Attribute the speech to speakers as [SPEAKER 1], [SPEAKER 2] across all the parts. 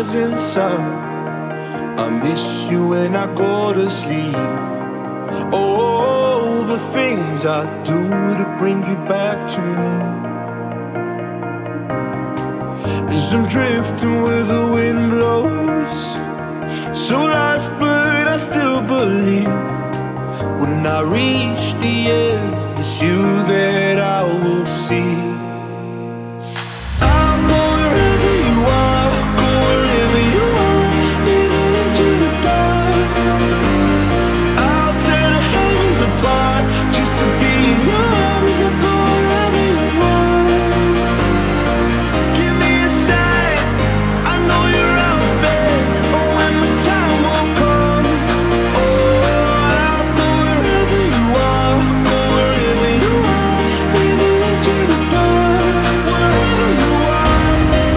[SPEAKER 1] is inside. I miss you when I go to sleep. Oh, the things I do to bring you back to me. As I'm drifting where the wind blows, so lost but I still believe. When I reach the end, it's you that I will see. I'll go wherever you are, go wherever you are, even into the dark. I'll tear the heavens apart just to be in your arms. I'll go wherever you want. Give me a sign, I know you're out there. Oh, when the time will come. Oh, I'll go wherever you are, go wherever you are, even into the dark. Wherever you are.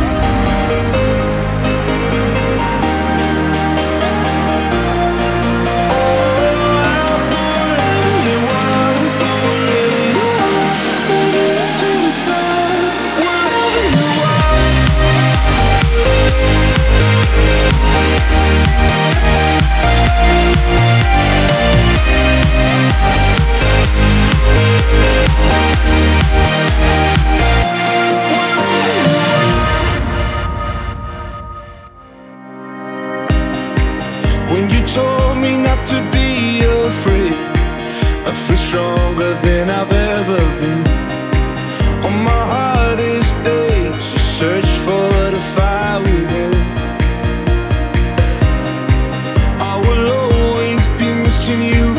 [SPEAKER 1] When you told me not to be afraid, I feel stronger than I've ever been. On my hardest days, I search for the fire within. I will always be missing you